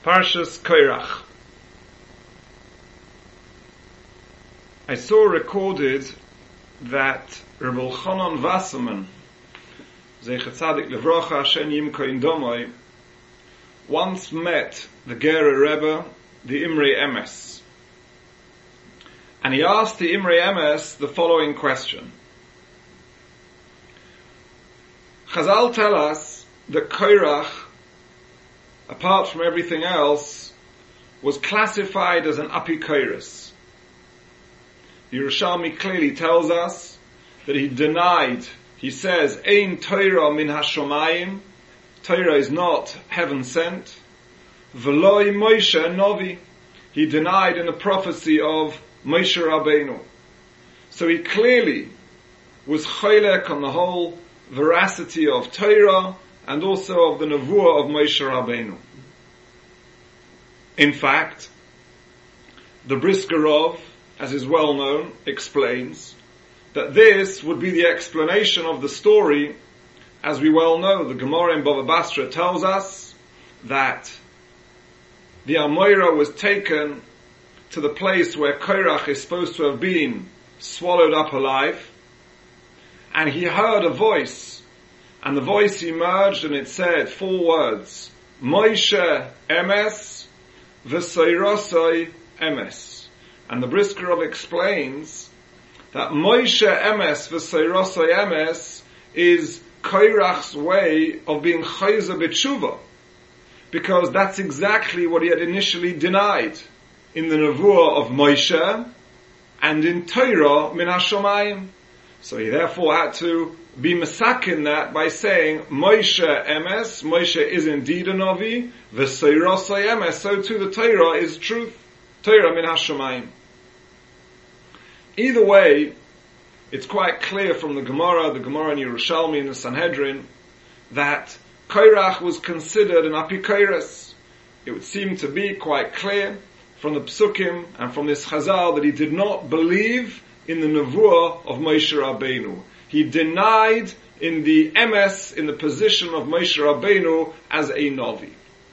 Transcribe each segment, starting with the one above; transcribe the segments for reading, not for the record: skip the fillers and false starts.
Parshas Korach. I saw recorded that Rabbi Elchanan Wasserman, Zecher Tzadik Levrocha Hashem Yimko in Domoi, once met the Gerer Rebbe, the Imrei Emes. And he asked the Imrei Emes the following question. Chazal tell us that Korach, apart from everything else, was classified as an apikoros. Yerushalmi clearly tells us that he denied, he says, Ein Torah min hashomayim, Torah is not heaven sent, V'loi Moshe Novi, he denied in the prophecy of Moshe Rabbeinu. So he clearly was choylek on the whole veracity of Torah, and also of the Nevuah of Moshe Rabbeinu. In fact, the Brisker Rov, as is well known, explains that this would be the explanation of the story. As we well know, the Gemara in Bava Basra tells us that the Amoira was taken to the place where Korach is supposed to have been swallowed up alive, and he heard a voice, and the voice emerged, and it said 4 words: Moshe Emes, V'seirosoi Emes. And the Brisker Rov explains that Moshe Emes, V'seirosoi Emes is Korach's way of being chayzer b'tshuva, because that's exactly what he had initially denied in the Nevuah of Moshe and in Torah min hashomayim. So he therefore had to be mesakin that by saying Moshe Emes, Moshe is indeed a Novi, V'seirosoi Emes, so too the Torah is truth, Torah min hashomayim. Either way, it's quite clear from the Gemara in Yerushalmi, in the Sanhedrin, that Korach was considered an apikoros. It would seem to be quite clear from the Psukim and from this Chazal that he did not believe in the Nevuah of Moshe Rabbeinu. He denied in the Emes, in the position of Moshe Rabbeinu as a Novi.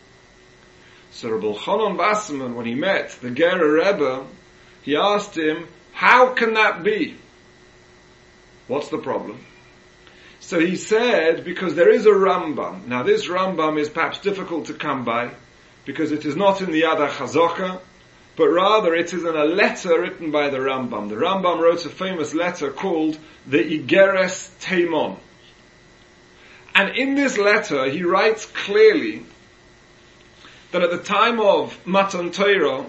So Rabbi Elchanan Wasserman, when he met the Gerer Rebbe, he asked him, how can that be? What's the problem? So he said, because there is a Rambam. Now this Rambam is perhaps difficult to come by, because it is not in the Yad HaChazoka, but rather it is in a letter written by the Rambam. The Rambam wrote a famous letter called the Igeres Teimon. And in this letter he writes clearly that at the time of Matan Torah,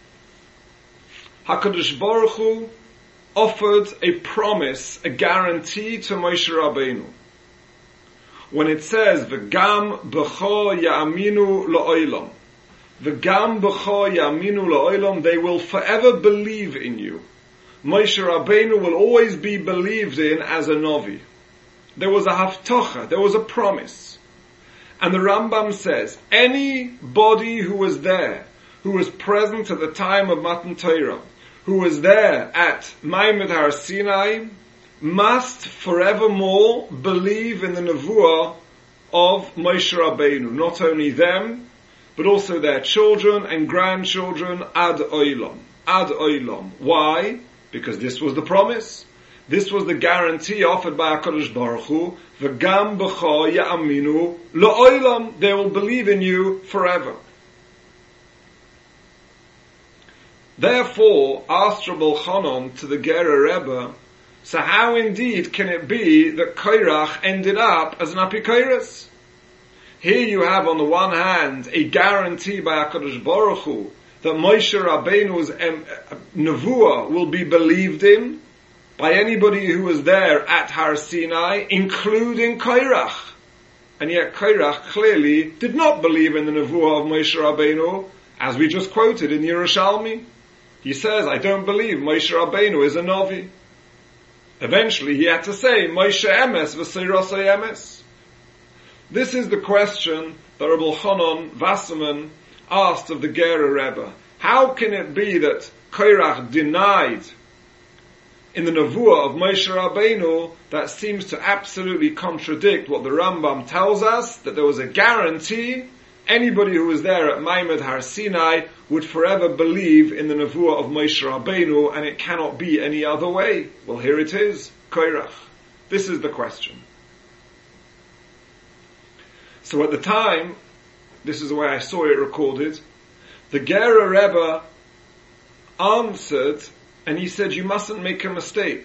HaKadosh Baruch Hu offered a promise, a guarantee to Moshe Rabbeinu. When it says, V'gam b'cho ya'aminu la'olam, V'gam b'cho ya'aminu la'olam, they will forever believe in you. Moshe Rabbeinu will always be believed in as a Novi. There was a haftocha, there was a promise. And the Rambam says, anybody who was there, who was present at the time of Matan Torah, who was there at Ma'amad Har Sinai, must forevermore believe in the Nevuah of Moshe Rabbeinu. Not only them, but also their children and grandchildren ad olam. Ad olam. Why? Because this was the promise. This was the guarantee offered by HaKadosh Baruch Hu. V'gam b'cho ya'aminu la'olam. They will believe in you forever. Therefore, asked Rabbi Elchanan to the Gerer Rebbe, so how indeed can it be that Korach ended up as an apikoros? Here you have on the one hand a guarantee by HaKadosh Baruch Hu that Moshe Rabbeinu's Nevuah will be believed in by anybody who was there at Har Sinai, including Korach. And yet Korach clearly did not believe in the Nevuah of Moshe Rabbeinu, as we just quoted in Yerushalmi. He says, I don't believe Moshe Rabbeinu is a Novi. Eventually he had to say, Moshe Emes v'seirosoi Emes. This is the question that Rabbi Elchanan Wasserman asked of the Gerer Rebbe. How can it be that Korach denied in the Nevuah of Moshe Rabbeinu that seems to absolutely contradict what the Rambam tells us, that there was a guarantee anybody who was there at Maimed Har Sinai would forever believe in the Nevuah of Moshe Rabbeinu, and it cannot be any other way. Well, here it is, Koirach. This is the question. So at the time, this is the way I saw it recorded, the Gera Rebbe answered, and he said, you mustn't make a mistake.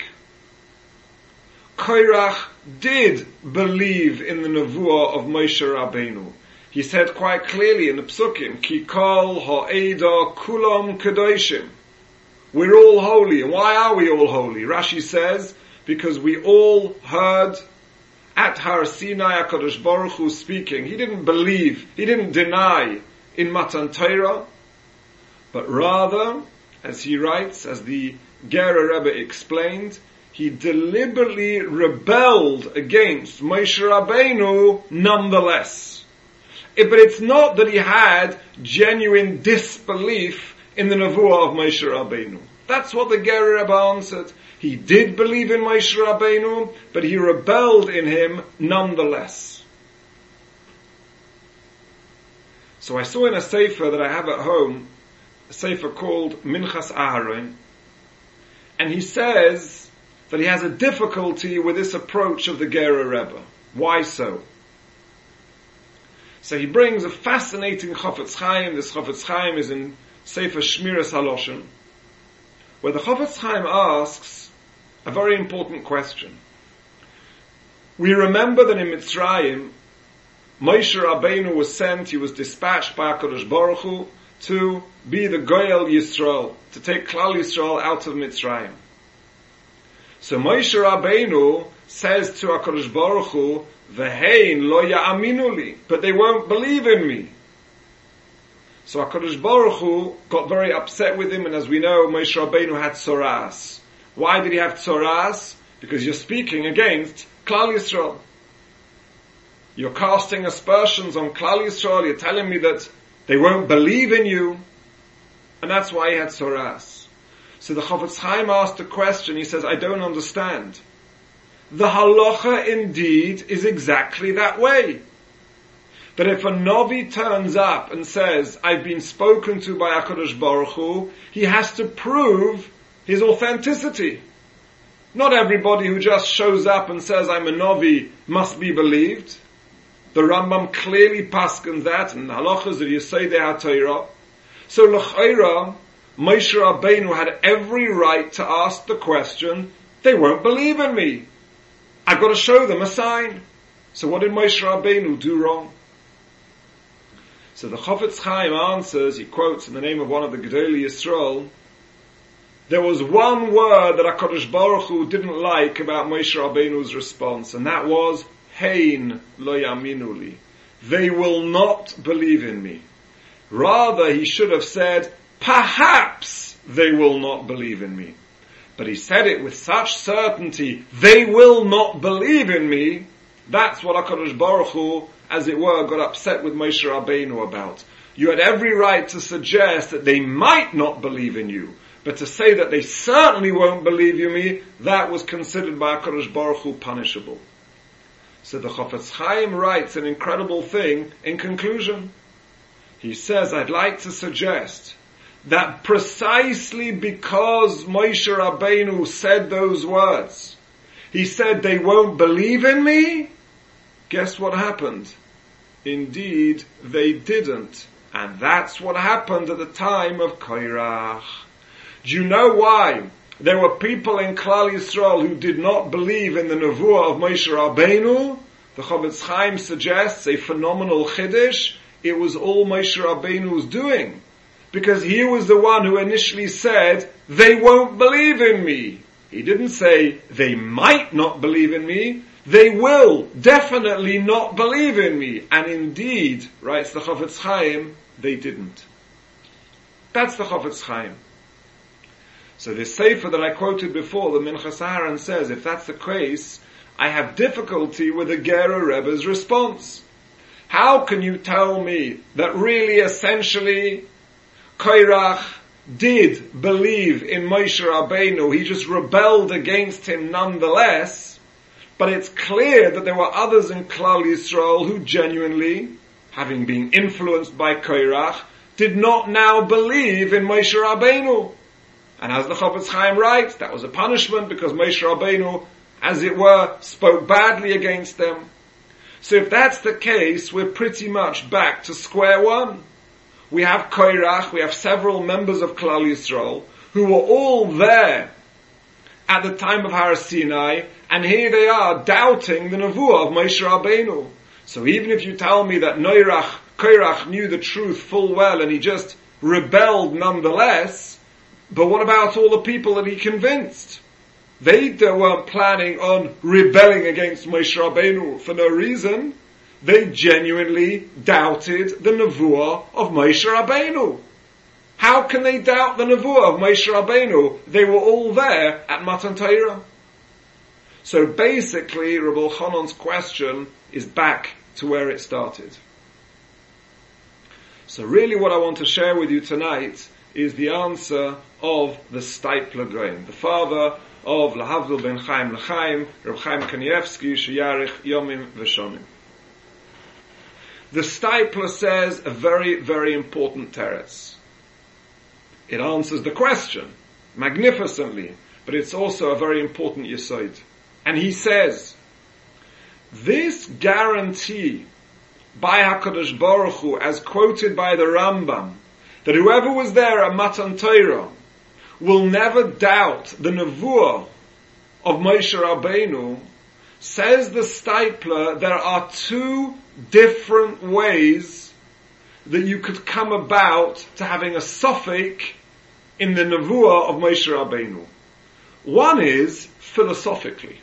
Koirach did believe in the Nevuah of Moshe Rabbeinu. He said quite clearly in the Psukim, Ki kol ha'eda kulam kedoshim. We're all holy. And why are we all holy? Rashi says, because we all heard at Har Sinai HaKadosh Baruch Hu speaking. He didn't believe, he didn't deny in Matan Torah, but rather, as he writes, as the Gera Rebbe explained, he deliberately rebelled against Moshe Rabbeinu nonetheless. But it's not that he had genuine disbelief in the Nevuah of Moshe Rabbeinu. That's what the Gera Rebbe answered. He did believe in Moshe Rabbeinu, but he rebelled in him nonetheless. So I saw in a sefer that I have at home, a sefer called Minchas Aharon, and he says that he has a difficulty with this approach of the Gera Rebbe. Why so? So he brings a fascinating Chafetz Chaim. This Chafetz Chaim is in Sefer Shmiras Haloshen, where the Chafetz Chaim asks a very important question. We remember that in Mitzrayim, Moshe Rabbeinu was sent, he was dispatched by HaKadosh Baruch Hu to be the Goyel Yisrael, to take Klal Yisrael out of Mitzrayim. So Moshe Rabbeinu says to HaKadosh Baruch Hu, V'hein lo ya'aminu li, but they won't believe in me. So HaKadosh Baruch Hu got very upset with him, and as we know, Moshe Rabbeinu had tzoras. Why did he have tzoras? Because you're speaking against Klal Yisrael. You're casting aspersions on Klal Yisrael, you're telling me that they won't believe in you, and that's why he had tzoras. So the Chafetz Chaim asked a question, he says, I don't understand. The halacha indeed is exactly that way. That if a Navi turns up and says, I've been spoken to by HaKadosh Baruch Hu, he has to prove his authenticity. Not everybody who just shows up and says, I'm a Navi, must be believed. The Rambam clearly paskens that, and halachas of Yesodei HaTorah. So l'chaira, Moshe Rabbeinu had every right to ask the question, they won't believe in me. I've got to show them a sign. So what did Moshe Rabbeinu do wrong? So the Chafetz Chaim answers, he quotes in the name of one of the Gedolei Yisrael, there was one word that HaKadosh Baruch Hu didn't like about Moshe Rabbeinu's response, and that was, Hein lo yaminu li. They will not believe in me. Rather, he should have said, perhaps they will not believe in me. But he said it with such certainty, they will not believe in me. That's what HaKadosh Baruch Hu, as it were, got upset with Moshe Rabbeinu about. You had every right to suggest that they might not believe in you, but to say that they certainly won't believe in me, that was considered by HaKadosh Baruch Hu punishable. So the Chafetz Chaim writes an incredible thing in conclusion. He says, I'd like to suggest that precisely because Moshe Rabbeinu said those words, he said they won't believe in me, guess what happened? Indeed, they didn't. And that's what happened at the time of Koirach. Do you know why? There were people in Klal Yisrael who did not believe in the Nevuah of Moshe Rabbeinu. The Chafetz Chaim suggests a phenomenal chiddush. It was all Moshe Rabbeinu's doing. Because he was the one who initially said, they won't believe in me. He didn't say, they might not believe in me. They will definitely not believe in me. And indeed, writes the Chafetz Chaim, they didn't. That's the Chafetz Chaim. So this sefer that I quoted before, the Minchas Aharon, says, if that's the case, I have difficulty with the Gera Rebbe's response. How can you tell me that really essentially Koirach did believe in Moshe Rabbeinu, he just rebelled against him nonetheless, but it's clear that there were others in Klal Yisrael who genuinely having been influenced by Korach, did not now believe in Moshe Rabbeinu. And as the Chofetz Chaim writes, that was a punishment because Moshe Rabbeinu, as it were, spoke badly against them. So if that's the case, we're pretty much back to square one. We have Korach, we have several members of Klal Yisrael, who were all there at the time of Har Sinai, and here they are doubting the Nevuah of Moshe Rabbeinu. So even if you tell me that Korach knew the truth full well and he just rebelled nonetheless, but what about all the people that he convinced? They weren't planning on rebelling against Moshe Rabbeinu for no reason. They genuinely doubted the Nevuah of Moshe Rabbeinu. How can they doubt the Nevuah of Moshe Rabbeinu? They were all there at Matan Torah. So basically, Rabbi Elchanan's question is back to where it started. So really what I want to share with you tonight is the answer of the Steipler Gaon, the father of Lahavdil ben Chaim L'Chaim, Reb Chaim Kanievsky, Sheyarich Yomim V'Shomim. The Steipler says a very, very important teretz. It answers the question magnificently, but it's also a very important yesod. And he says, this guarantee by HaKadosh Baruch Hu, as quoted by the Rambam, that whoever was there at Matan Torah will never doubt the Nevuah of Moshe Rabbeinu, says the Steipler, there are two different ways that you could come about to having a suffix in the Nevuah of Moshe Rabbeinu. One is philosophically.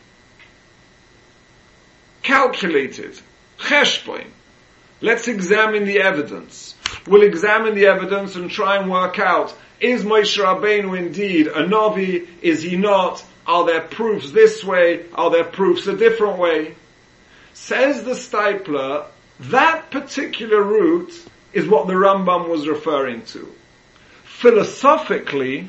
Calculated. Cheshbon. Let's examine the evidence. We'll examine the evidence and try and work out, is Moshe Rabbeinu indeed a Navi? Is he not? Are there proofs this way? Are there proofs a different way? Says the Steipler, that particular route is what the Rambam was referring to. Philosophically,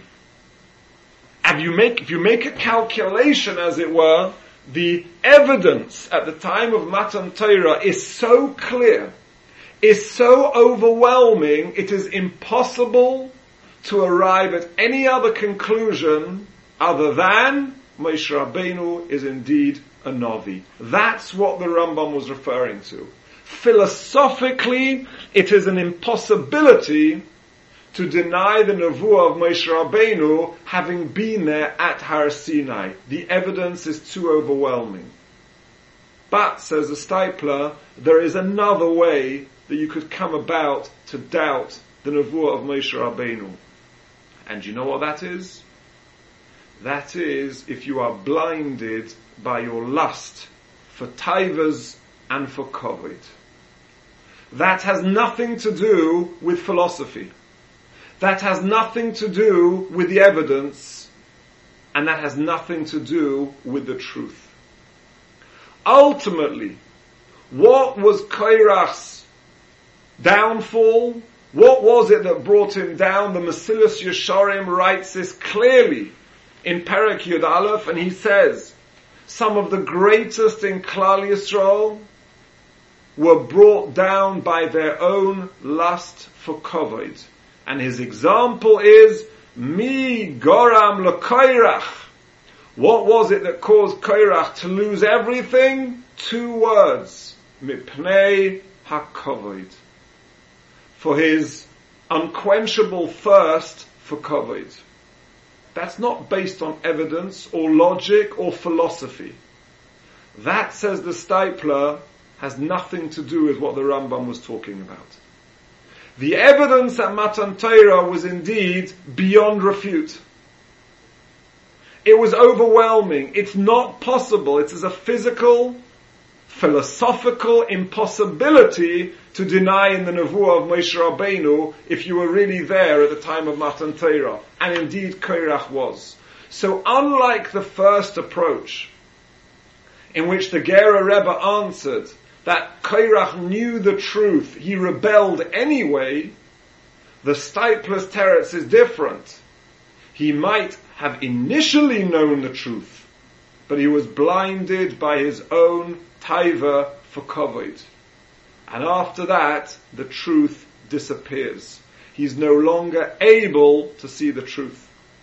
if you make a calculation, as it were, the evidence at the time of Matan Torah is so clear, is so overwhelming, it is impossible to arrive at any other conclusion other than Moshe Rabbeinu is indeed a Navi. That's what the Rambam was referring to. Philosophically, it is an impossibility to deny the Nevuah of Moshe Rabbeinu having been there at Har Sinai. The evidence is too overwhelming. But, says the Steipler, there is another way that you could come about to doubt the Nevuah of Moshe Rabbeinu. And you know what that is? That is if you are blinded by your lust for taivas and for kavod. That has nothing to do with philosophy. That has nothing to do with the evidence, and that has nothing to do with the truth. Ultimately, what was Korach's downfall? What was it that brought him down? The Mesilas Yesharim writes this clearly in Perek Yud Aleph, and he says, some of the greatest in Klal Yisrael were brought down by their own lust for kavod. And his example is, Mi Goram LeKorach. What was it that caused Korach to lose everything? Two words. Mipnei HaKavod. For his unquenchable thirst for kavod. That's not based on evidence or logic or philosophy. That, says the Steipler, has nothing to do with what the Rambam was talking about. The evidence at Matan Torah was indeed beyond refute. It was overwhelming. It's not possible. It is a physical, philosophical impossibility to deny in the Nevuah of Moshe Rabbeinu if you were really there at the time of Matan Torah. And indeed Korach was. So unlike the first approach, in which the Gera Rebbe answered that Korach knew the truth, he rebelled anyway, the Steipler's teretz is different. He might have initially known the truth, but he was blinded by his own taiva for kavod. And after that, the truth disappears. He's no longer able to see the truth.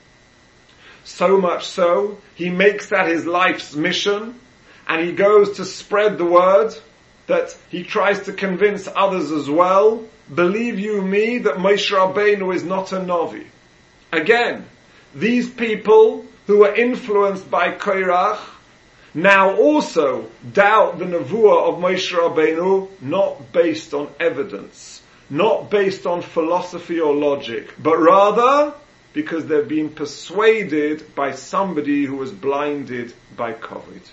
So much so, he makes that his life's mission, and he goes to spread the word, that he tries to convince others as well, believe you me, that Moshe Rabbeinu is not a Navi. Again, these people who were influenced by Korach now also doubt the Nevuah of Moshe Rabbeinu, not based on evidence, not based on philosophy or logic, but rather because they've been persuaded by somebody who was blinded by Covid.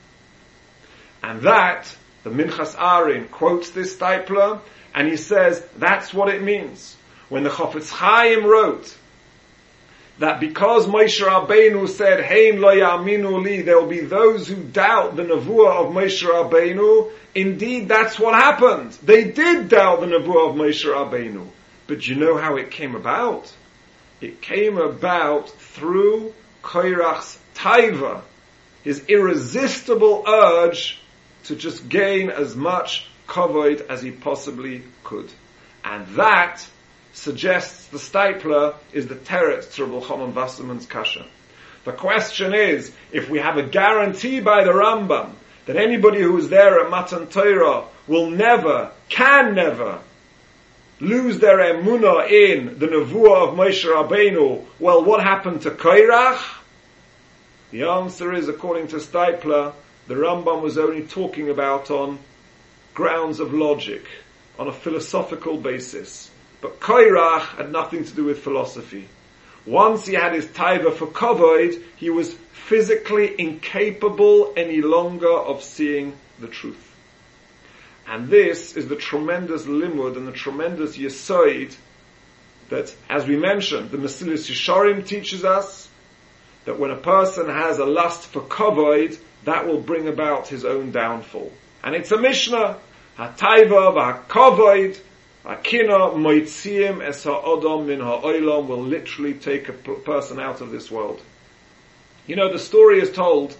And that, the Minchas Arin quotes this Steipler, and he says that's what it means. When the Chofetz Chaim wrote that because Moshe Rabbeinu said, Hein lo ya'aminu li, there will be those who doubt the Nevuah of Moshe Rabbeinu, indeed that's what happened. They did doubt the Nevuah of Moshe Rabbeinu. But you know how it came about? It came about through Korach's taiva, his irresistible urge to just gain as much kavod as he possibly could. And that suggests the Steipler is the teretz to Rabbi Chanan Wasserman's kasha. The question is, if we have a guarantee by the Rambam that anybody who is there at Matan Torah will never, can never, lose their emunah in the Nevuah of Moshe Rabbeinu, well, what happened to Korach? The answer is, according to Steipler, the Rambam was only talking about on grounds of logic, on a philosophical basis. But Korach had nothing to do with philosophy. Once he had his taiva for kavod, he was physically incapable any longer of seeing the truth. And this is the tremendous limud and the tremendous yesoid that, as we mentioned, the Mesilas Yesharim teaches us that when a person has a lust for kavod, that will bring about his own downfall. And it's a Mishnah, ha-taiva v'ha-kavod, ha-kina moitziim es ha'odom min ha'olam, will literally take a person out of this world. You know, the story is told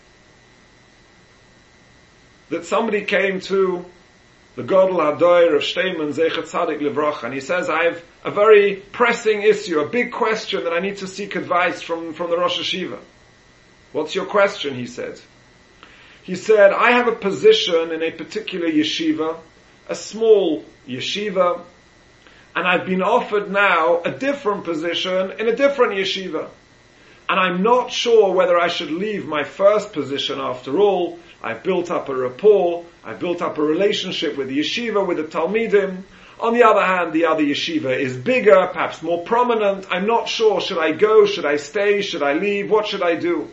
that somebody came to the Gadol Hadoir of Shteiman Zeichat Tzadik Livracha, and he says, I have a very pressing issue, a big question that I need to seek advice from the Rosh Hashiva. What's your question? He said. He said, I have a position in a particular yeshiva, a small yeshiva, and I've been offered now a different position in a different yeshiva. And I'm not sure whether I should leave my first position after all. I've built up a rapport, I've built up a relationship with the yeshiva, with the Talmidim. On the other hand, the other yeshiva is bigger, perhaps more prominent. I'm not sure, should I go, should I stay, should I leave, what should I do?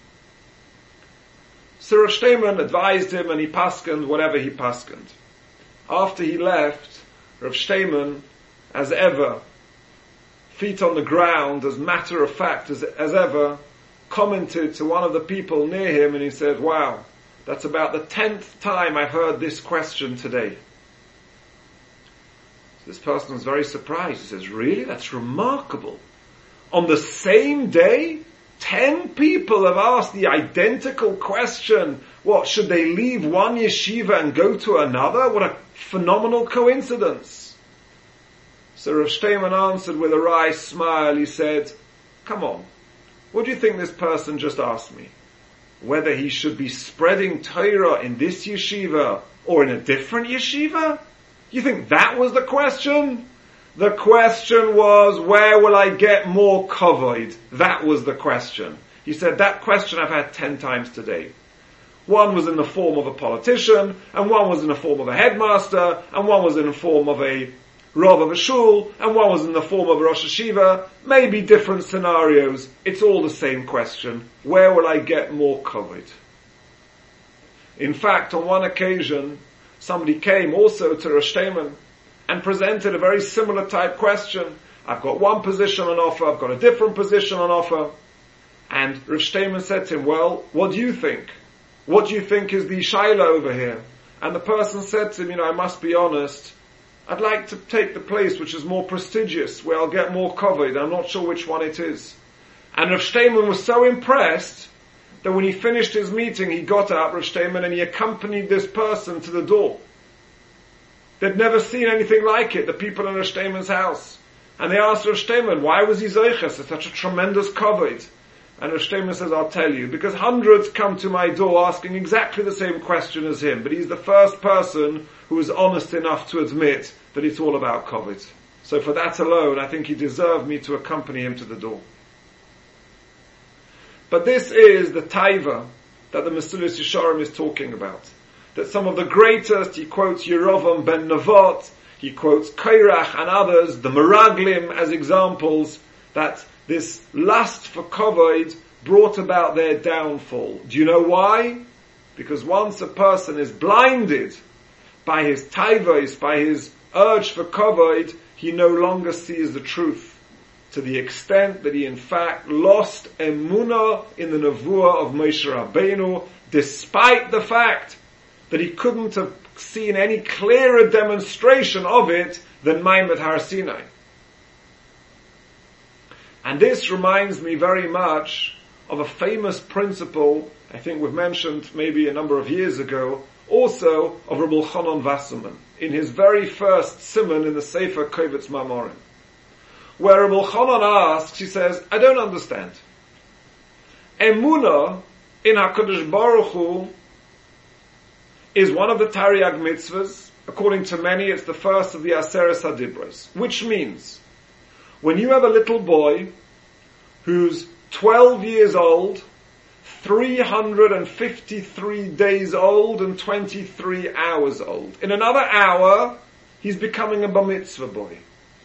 So Rav Shteiman advised him and he paskened whatever he paskened. After he left, Rav Shteiman, as ever, feet on the ground, as matter of fact as ever, commented to one of the people near him and he said, wow, that's about the 10th time I've heard this question today. So this person was very surprised. He says, really? That's remarkable. On the same day, 10 people have asked the identical question. What, should they leave one yeshiva and go to another? What a phenomenal coincidence. So Rav Shteiman answered with a wry smile. He said, come on, what do you think this person just asked me? Whether he should be spreading Torah in this yeshiva or in a different yeshiva? You think that was the question? The question was, where will I get more kavod? That was the question. He said, that question I've had 10 times today. One was in the form of a politician, and one was in the form of a headmaster, and one was in the form of a Rav of a shul, and one was in the form of a Rosh Hashiva. Maybe different scenarios. It's all the same question. Where will I get more kavod? In fact, on one occasion, somebody came also to Rosh Shteiman and presented a very similar type question. I've got one position on offer, I've got a different position on offer. And Rav Shteiman said to him, well, what do you think? What do you think is the shaila over here? And the person said to him, I must be honest, I'd like to take the place which is more prestigious, where I'll get more kavod. I'm not sure which one it is. And Rav Shteiman was so impressed that when he finished his meeting, he got up, Rav Shteiman, and he accompanied this person to the door. They'd never seen anything like it, the people in Rosh Shtemon's house. And they asked Rosh Shtemon, why was he Zeiches? It's such a tremendous kavod. And Rosh Shtemon says, I'll tell you, because hundreds come to my door asking exactly the same question as him, but he's the first person who is honest enough to admit that it's all about kavod. So for that alone, I think he deserved me to accompany him to the door. But this is the taiva that the Mesilas Yesharim is talking about. That some of the greatest, he quotes Yerovam ben Nevat, he quotes Kairach and others, the Meraglim as examples, that this lust for kavod brought about their downfall. Do you know why? Because once a person is blinded by his taivos, by his urge for kavod, he no longer sees the truth. To the extent that he in fact lost emunah in the nevuah of Moshe Rabbeinu, despite the fact that he couldn't have seen any clearer demonstration of it than Maimed Har Sinai. And this reminds me very much of a famous principle, I think we've mentioned maybe a number of years ago, also of Rabbi Elchanan Wasserman, in his very first siman in the Sefer Kovetz Mamorim, where Rabbi Elchanan asks, he says, I don't understand. Emunah in HaKadosh Baruch Hu is one of the Tariag mitzvahs. According to many, it's the first of the Aseres HaDibros, which means when you have a little boy who's 12 years old, 353 days old, and 23 hours old, in another hour, he's becoming a bar mitzvah boy.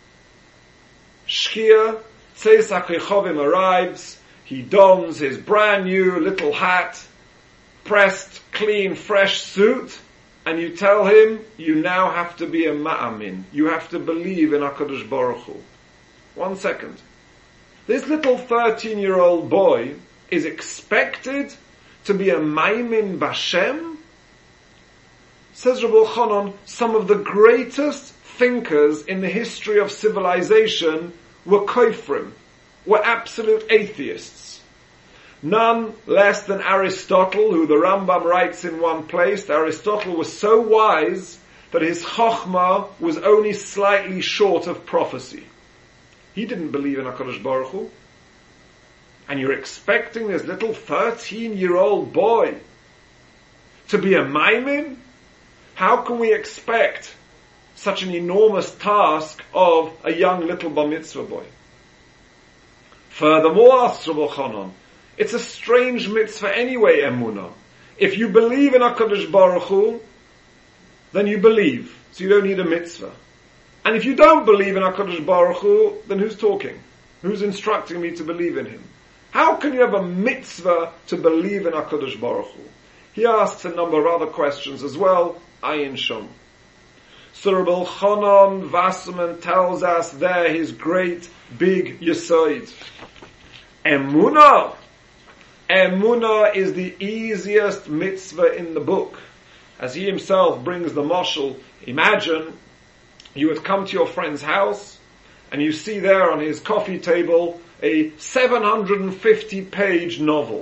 Shkia, Tzeis HaKrechovim arrives, he dons his brand new little hat, pressed, clean, fresh suit, and you tell him, you now have to be a ma'amin. You have to believe in HaKadosh Baruch Hu. 1 second. This little 13-year-old boy is expected to be a maimin b'Hashem? Says Rabbi Elchanan, some of the greatest thinkers in the history of civilization were kofrim, were absolute atheists. None less than Aristotle, who the Rambam writes in one place. Aristotle was so wise that his chokhmah was only slightly short of prophecy. He didn't believe in HaKadosh Baruch Hu. And you're expecting this little 13-year-old boy to be a maimin? How can we expect such an enormous task of a young little bar mitzvah boy? Furthermore, asks Rabbi Elchanan, it's a strange mitzvah anyway, emunah. If you believe in HaKadosh Baruch Hu, then you believe, so you don't need a mitzvah. And if you don't believe in HaKadosh Baruch Hu, then who's talking? Who's instructing me to believe in Him? How can you have a mitzvah to believe in HaKadosh Baruch Hu? He asks a number of other questions as well, Ayin Shom. So Rabbi Elchanan Wasserman tells us there his great big yesod. Emunah. Emunah is the easiest mitzvah in the book. As he himself brings the mashal, imagine you would come to your friend's house and you see there on his coffee table a 750-page novel.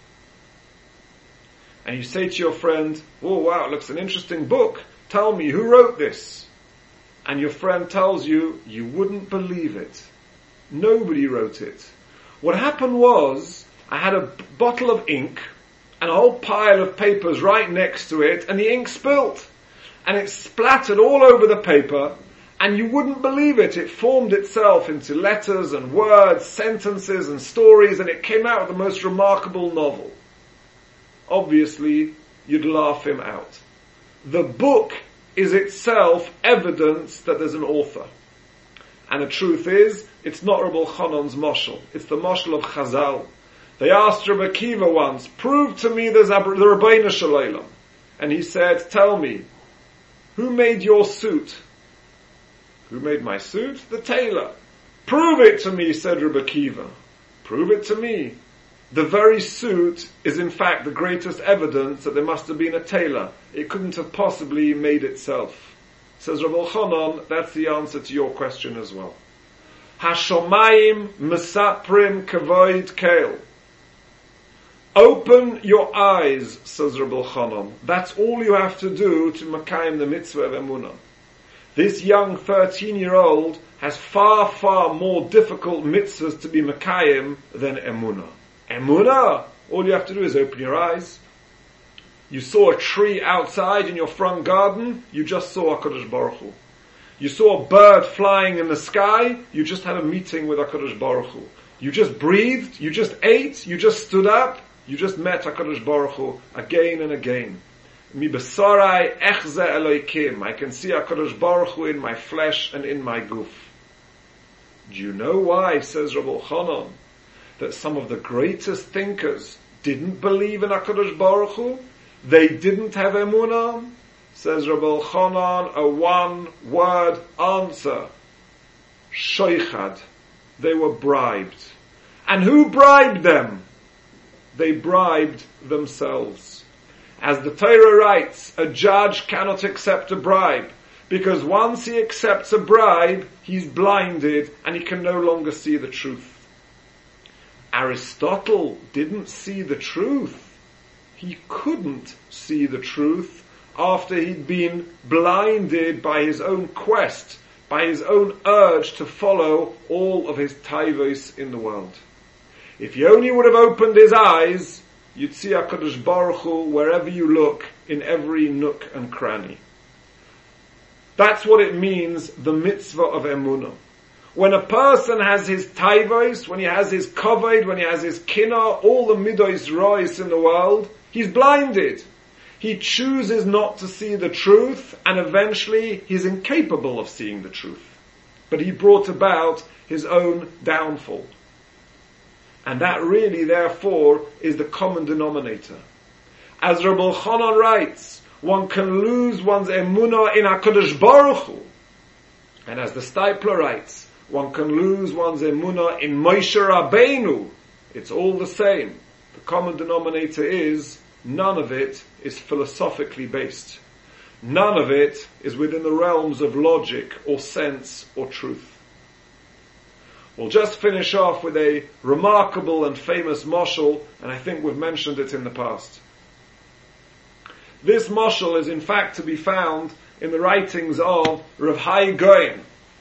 And you say to your friend, oh wow, it looks an interesting book. Tell me, who wrote this? And your friend tells you, you wouldn't believe it. Nobody wrote it. What happened was, I had a bottle of ink and a whole pile of papers right next to it, and the ink spilt. And it splattered all over the paper, and you wouldn't believe it. It formed itself into letters and words, sentences and stories, and it came out with the most remarkable novel. Obviously, you'd laugh him out. The book is itself evidence that there's an author. And the truth is, it's not Rabbi Elchanan's mashal. It's the mashal of Chazal. They asked Rabbi Akiva once, prove to me there's the Rabbeinu Shalom. And he said, tell me, who made your suit? Who made my suit? The tailor. Prove it to me, said Rabbi Akiva. Prove it to me. The very suit is in fact the greatest evidence that there must have been a tailor. It couldn't have possibly made itself. Says Rabbi Elchanan, that's the answer to your question as well. Hashomayim mesaprim kavoid keil. Open your eyes, says Rabbi Elchanan. That's all you have to do to makayim the mitzvah of emunah. This young 13-year-old has far, far more difficult mitzvahs to be Mekayim than Emunah. Emunah, all you have to do is open your eyes. You saw a tree outside in your front garden, you just saw HaKadosh Baruch Hu. You saw a bird flying in the sky, you just had a meeting with HaKadosh Baruch Hu. You just breathed, you just ate, you just stood up, you just met HaKadosh Baruch Hu again and again. Mi besarai echze Eloikim. I can see HaKadosh Baruch Hu in my flesh and in my guf. Do you know why, says Rabbi Elchanan, that some of the greatest thinkers didn't believe in HaKadosh Baruch Hu? They didn't have emunah? Says Rabbi Elchanan, a one-word answer. Shoichad. They were bribed. And who bribed them? They bribed themselves. As the Torah writes, a judge cannot accept a bribe, because once he accepts a bribe, he's blinded and he can no longer see the truth. Aristotle didn't see the truth. He couldn't see the truth after he'd been blinded by his own quest, by his own urge to follow all of his taivos in the world. If he only would have opened his eyes, you'd see HaKadosh Baruch Hu wherever you look, in every nook and cranny. That's what it means, the mitzvah of emunah. When a person has his taivos, when he has his kavod, when he has his kinah, all the midos rois in the world, he's blinded. He chooses not to see the truth, and eventually he's incapable of seeing the truth. But he brought about his own downfall. And that really, therefore, is the common denominator. As Rabbi Elchanan writes, one can lose one's emunah in HaKadosh Baruch Hu. And as the Stipler writes, one can lose one's emunah in Moshe Rabbeinu. It's all the same. The common denominator is, none of it is philosophically based. None of it is within the realms of logic or sense or truth. We'll just finish off with a remarkable and famous mashal, and I think we've mentioned it in the past. This mashal is in fact to be found in the writings of Rav Hai Gaon.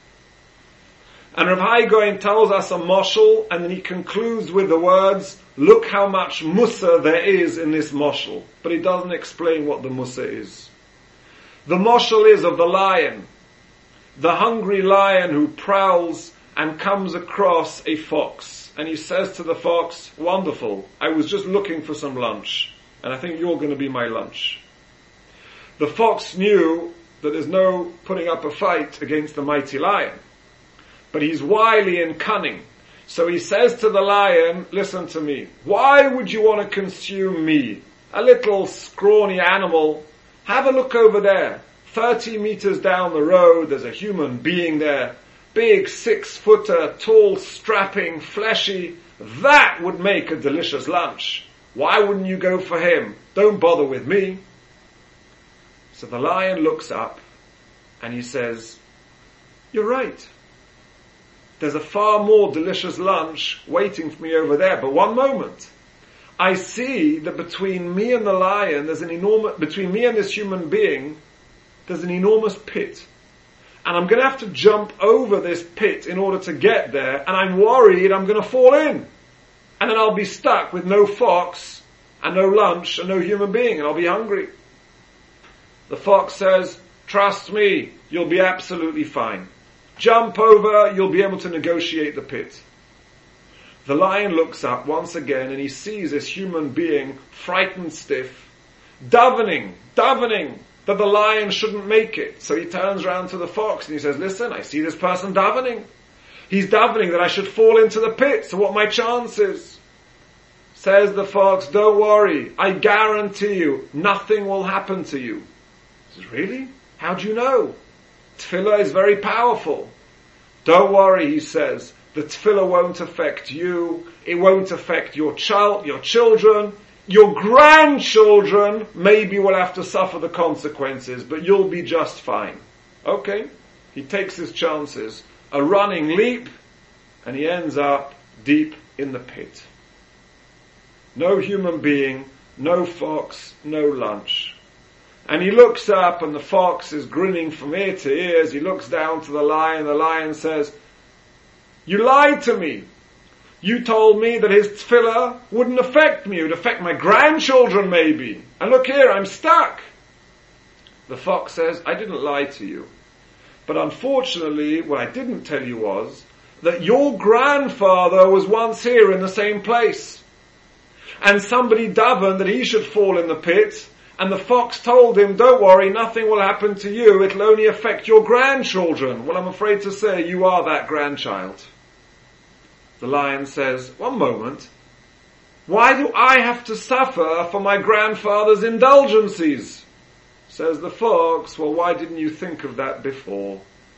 And Rav Hai Gaon tells us a mashal, and then he concludes with the words, look how much mussar there is in this mashal. But he doesn't explain what the mussar is. The mashal is of the lion, the hungry lion who prowls and comes across a fox. And he says to the fox, wonderful, I was just looking for some lunch, and I think you're going to be my lunch. The fox knew that there's no putting up a fight against the mighty lion. But he's wily and cunning. So he says to the lion, listen to me, why would you want to consume me? A little scrawny animal. Have a look over there. 30 meters down the road, there's a human being there. Big 6-footer, tall, strapping, fleshy. That would make a delicious lunch. Why wouldn't you go for him? Don't bother with me. So the lion looks up and he says, you're right. There's a far more delicious lunch waiting for me over there. But one moment. I see that between me and the lion, between me and this human being, there's an enormous pit. And I'm going to have to jump over this pit in order to get there, and I'm worried I'm going to fall in. And then I'll be stuck with no fox, and no lunch, and no human being, and I'll be hungry. The fox says, trust me, you'll be absolutely fine. Jump over, you'll be able to negotiate the pit. The lion looks up once again, and he sees this human being, frightened stiff, davening, that the lion shouldn't make it. So he turns around to the fox and he says, listen, I see this person davening. He's davening that I should fall into the pit, so what are my chances? Says the fox, don't worry, I guarantee you, nothing will happen to you. He says, really? How do you know? Tefillah is very powerful. Don't worry, he says, the tefillah won't affect you, it won't affect your children, your grandchildren maybe will have to suffer the consequences, but you'll be just fine. Okay, he takes his chances, a running leap, and he ends up deep in the pit. No human being, no fox, no lunch. And he looks up, and the fox is grinning from ear to ear as he looks down to the lion says, "You lied to me. You told me that his tefillah wouldn't affect me, it would affect my grandchildren maybe. And look here, I'm stuck." The fox says, "I didn't lie to you. But unfortunately, what I didn't tell you was that your grandfather was once here in the same place. And somebody davened that he should fall in the pit, and the fox told him, 'Don't worry, nothing will happen to you, it'll only affect your grandchildren.' Well, I'm afraid to say, you are that grandchild." The lion says, "One moment. Why do I have to suffer for my grandfather's indulgences?" Says the fox, "Well, why didn't you think of that before?"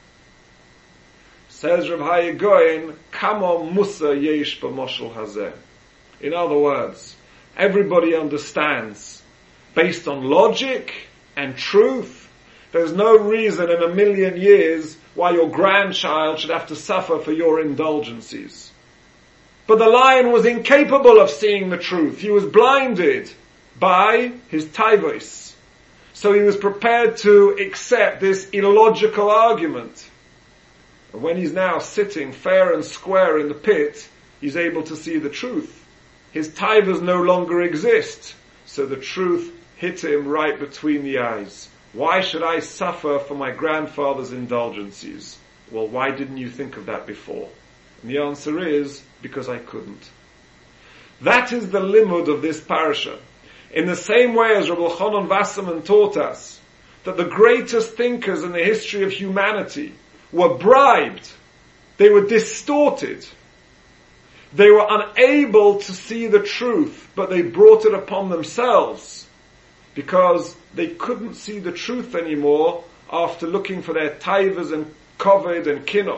Says Rav Haya Goin, "Kamo musa yesh b'moshel hazeh." In other words, everybody understands, based on logic and truth, there's no reason in a million years why your grandchild should have to suffer for your indulgences. But the lion was incapable of seeing the truth. He was blinded by his taivos. So he was prepared to accept this illogical argument. And when he's now sitting fair and square in the pit, he's able to see the truth. His taivos no longer exist. So the truth hit him right between the eyes. Why should I suffer for my grandfather's indulgences? Well, why didn't you think of that before? And the answer is, because I couldn't. That is the limud of this parasha. In the same way as Rabbi Elchanan Wasserman taught us that the greatest thinkers in the history of humanity were bribed, they were distorted, they were unable to see the truth, but they brought it upon themselves because they couldn't see the truth anymore after looking for their taivas and koved and kino.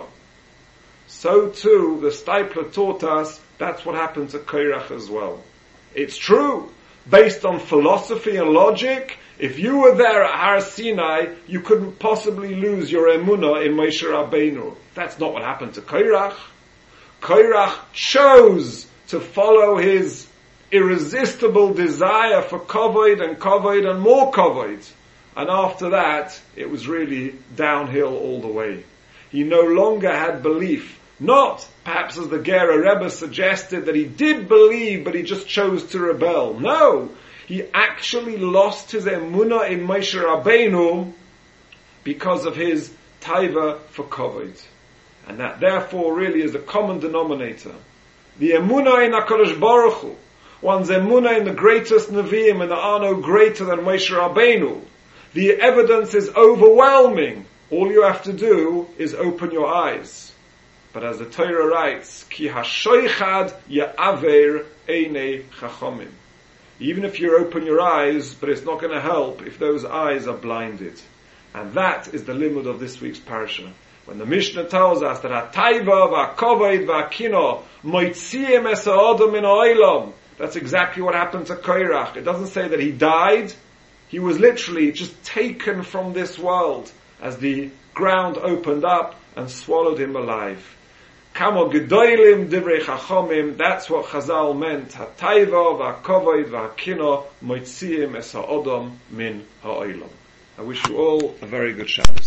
So too, the Steipler taught us that's what happened to Korach as well. It's true, based on philosophy and logic, if you were there at Har Sinai, you couldn't possibly lose your emunah in Moshe Rabbeinu. That's not what happened to Korach. Korach chose to follow his irresistible desire for kovod and more kovod. And after that, it was really downhill all the way. He no longer had belief. Not, perhaps as the Gera Rebbe suggested, that he did believe, but he just chose to rebel. No, he actually lost his emunah in Moshe Rabbeinu because of his taiva for kovod. And that therefore really is the common denominator. The emunah in HaKadosh Baruch Hu, one's emunah in the greatest Nevi'im, and there are no greater than Moshe Rabbeinu. The evidence is overwhelming. All you have to do is open your eyes. But as the Torah writes, Ki hashoichad ya'aver einei chachomim. Even if you open your eyes, but it's not going to help if those eyes are blinded. And that is the limud of this week's parasha. When the Mishnah tells us that ha'taiva v'ha'kovod v'ha'kino moitziim es ha'odom min ha'olam, that's exactly what happened to Korach. It doesn't say that he died. He was literally just taken from this world as the ground opened up and swallowed him alive. Kamo gedolim divrei chachomim, that's what Chazal meant. Ha'taiva v'ha'kovod v'ha'kino moitziim es ha'odom min ha'olam. I wish you all a very good Shabbos.